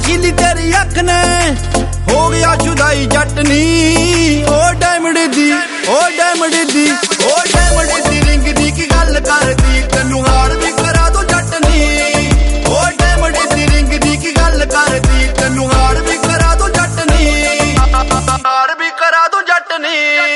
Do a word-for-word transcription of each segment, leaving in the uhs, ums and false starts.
नीली तेरी अख ने हो गया जुदाई जटनी। ओ डायमंड दी ओ डायमंड दी ओ डायमंड दी रिंग दी की गल करदी तैनू हार भी करा दो जटनी। ओ डायमंड दी रिंग दी की गल करदी तैनू हार भी करा दो जटनी। हार भी करा दो जटनी।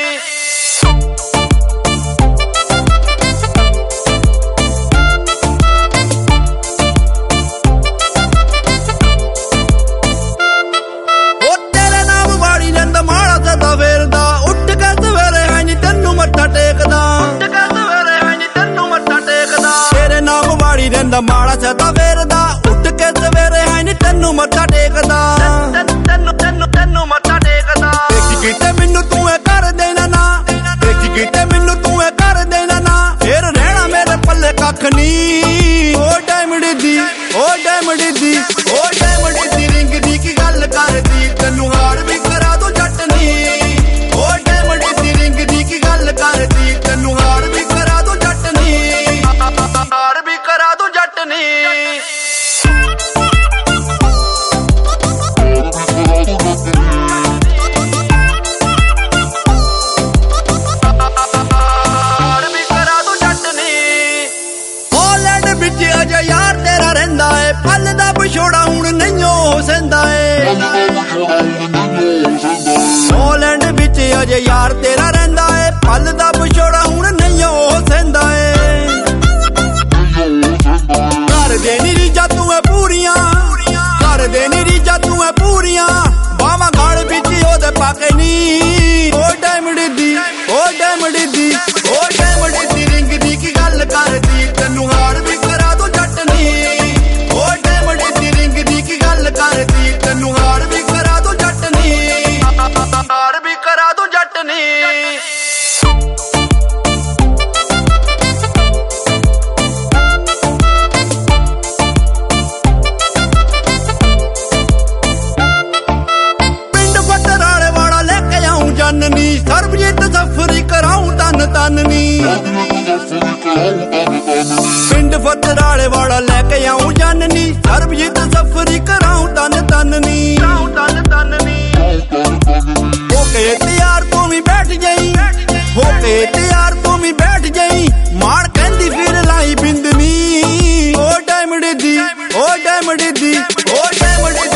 माड़ा सदा वेरदा उठ के सवेरे है नी तेनू मत्था टेकदा। तेनू तेनू तेनू मत्था टेकदा। देखी किते मैनू तू ए कर देना ना, देखी किते मैनू तू ए कर देना ना, फिर रहना मेरे पल्ले कख नी। ओ डायमंड दी ओ डायमंड दी ओ डायमंड दी रिंग दी की गल करदी तैनू हार भी करा दो जटनी। ओ डायमंड दी रिंग दी की गल करदी तैनू हार भी करा दो जटनी। हार भी करा दो जटनी। हॉलैंड बिच अजे यार तेरा रहिंदा है, पल दा पिछोड़ा हुण नहीं हो सहिंदा है। हॉलैंड बिच अजे यार तेरा रहिंदा है, पल दा पिछोड़ा हुण नहीं हो सहिंदा है। कर दे नी रीजा तू है पूरियां, कर दे नी रीजा तू है पूरियां, बावा गल बिच ओदे पाके नी। ओ डायमंड दी ओ डायमंड दी ओ डायमंड दी रिंग दी की गल करदी तैनू हार भी करा दो जटनी। ओ डायमंड दी रिंग दी की गल करदी तैनू हार भी करा दो जटनी। हार भी करा दो जटनी। सरबजीत सफरी कराऊं तन तननी। पिंड फतराले वाला लेके आऊं जाननी, सरबजीत सफरी कराऊं तन तननी। होके तैयार तू भी बैठ जाई, होके तैयार तू भी बैठ जाई, मार कहंदी फिर लाई बिंदनी। ओ डायमंड दी ओ डायमंड दी ओ डायमंड